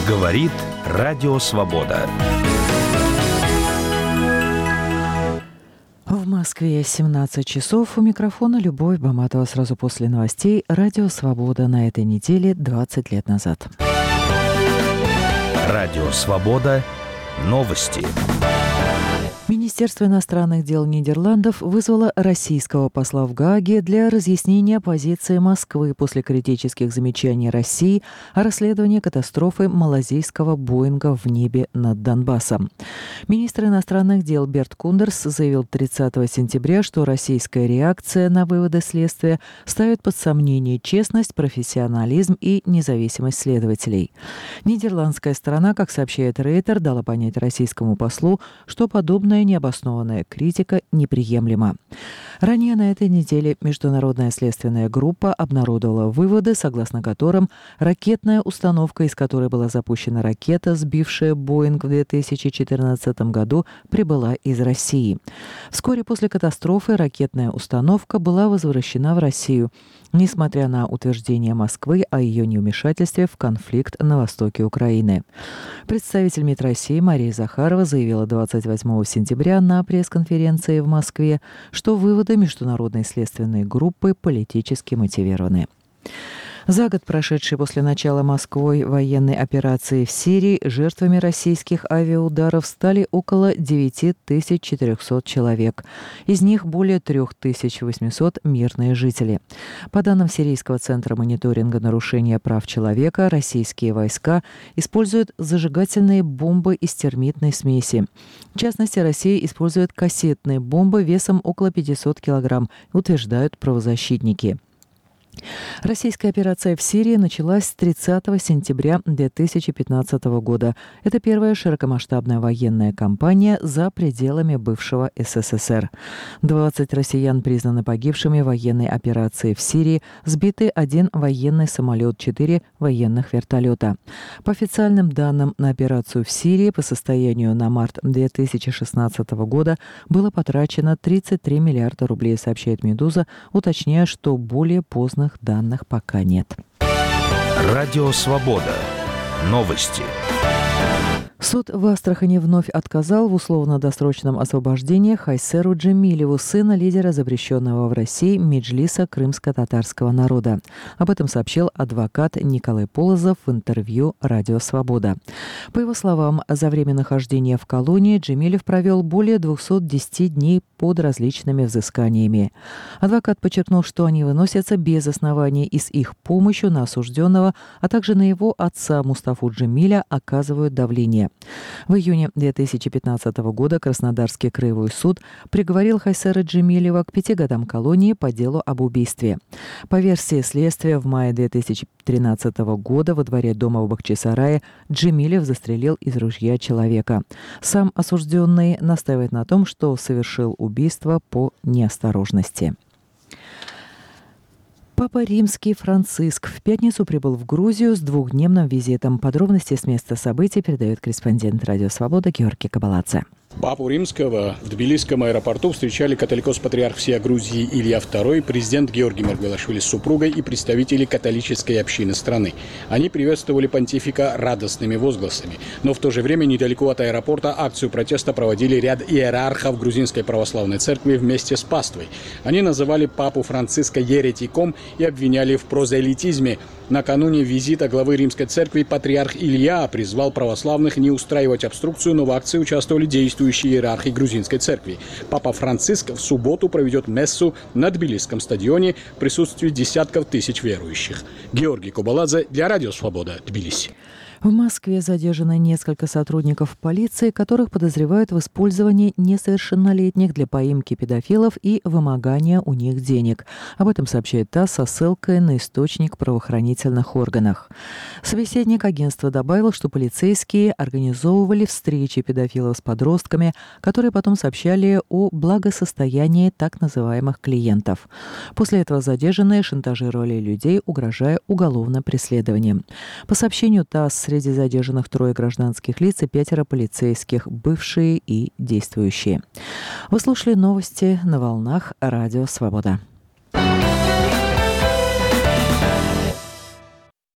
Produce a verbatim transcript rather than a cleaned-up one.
Говорит Радио Свобода. В Москве семнадцать часов. У микрофона Любовь Баматова. Сразу после новостей Радио Свобода на этой неделе двадцать лет назад. Радио Свобода. Новости. Министерство иностранных дел Нидерландов вызвало российского посла в Гааге для разъяснения позиции Москвы после критических замечаний России о расследовании катастрофы малазийского Боинга в небе над Донбассом. Министр иностранных дел Берт Кундерс заявил тридцатого сентября, что российская реакция на выводы следствия ставит под сомнение честность, профессионализм и независимость следователей. Нидерландская сторона, как сообщает Рейтер, дала понять российскому послу, что подобное необоснованная критика неприемлема. Ранее на этой неделе Международная следственная группа обнародовала выводы, согласно которым ракетная установка, из которой была запущена ракета, сбившая Боинг в две тысячи четырнадцатом году, прибыла из России. Вскоре после катастрофы ракетная установка была возвращена в Россию, несмотря на утверждение Москвы о ее невмешательстве в конфликт на востоке Украины. Представитель МИД России Мария Захарова заявила двадцать восьмого сентября на пресс-конференции в Москве, что выводы Международной следственной группы политически мотивированы. За год, прошедший после начала Москвой военной операции в Сирии, жертвами российских авиаударов стали около девять тысяч четыреста человек. Из них более три тысячи восемьсот мирные жители. По данным Сирийского центра мониторинга нарушения прав человека, российские войска используют зажигательные бомбы из термитной смеси. В частности, Россия использует кассетные бомбы весом около пятьсот килограмм, утверждают правозащитники. Российская операция в Сирии началась тридцатого сентября две тысячи пятнадцатого года. Это первая широкомасштабная военная кампания за пределами бывшего СССР. двадцать россиян признаны погибшими в военной операции в Сирии, сбиты один военный самолет, четыре военных вертолета. По официальным данным, на операцию в Сирии по состоянию на март две тысячи шестнадцатого года было потрачено тридцать три миллиарда рублей, сообщает «Медуза», уточняя, что более поздно данных пока нет. Радио Свобода. Новости. Суд в Астрахани вновь отказал в условно-досрочном освобождении Хайсеру Джемилеву, сына лидера запрещенного в России Меджлиса крымско-татарского народа. Об этом сообщил адвокат Николай Полозов в интервью «Радио Свобода». По его словам, за время нахождения в колонии Джемилев провел более двухсот десяти дней под различными взысканиями. Адвокат подчеркнул, что они выносятся без оснований и с их помощью на осужденного, а также на его отца Мустафу Джемиля оказывают давление. В июне две тысячи пятнадцатого года Краснодарский краевой суд приговорил Хайсера Джемилева к пяти годам колонии по делу об убийстве. По версии следствия, в мае две тысячи тринадцатого года во дворе дома в Бахчисарае Джемилев застрелил из ружья человека. Сам осужденный настаивает на том, что совершил убийство по неосторожности. Папа Римский Франциск в пятницу прибыл в Грузию с двухдневным визитом. Подробности с места событий передает корреспондент «Радио Свобода» Георгий Кабаладзе. Папу Римского в Тбилисском аэропорту встречали католикос-патриарх всея Грузии Илья второй, президент Георгий Маргвелашвили с супругой и представители католической общины страны. Они приветствовали понтифика радостными возгласами. Но в то же время недалеко от аэропорта акцию протеста проводили ряд иерархов Грузинской православной церкви вместе с паствой. Они называли папу Франциска еретиком и обвиняли в прозелитизме. Накануне визита главы Римской церкви патриарх Илья призвал православных не устраивать обструкцию, но в акции участвовали действующие иерархи Грузинской церкви. Папа Франциск в субботу проведет мессу на Тбилисском стадионе в присутствии десятков тысяч верующих. Георгий Кабаладзе для Радио Свобода, Тбилиси. В Москве задержаны несколько сотрудников полиции, которых подозревают в использовании несовершеннолетних для поимки педофилов и вымогания у них денег. Об этом сообщает ТАСС со ссылкой на источник в правоохранительных органах. Собеседник агентства добавил, что полицейские организовывали встречи педофилов с подростками, которые потом сообщали о благосостоянии так называемых клиентов. После этого задержанные шантажировали людей, угрожая уголовным преследованием. По сообщению ТАСС, среди задержанных трое гражданских лиц и пятеро полицейских, бывшие и действующие. Вы слушали новости на волнах Радио Свобода.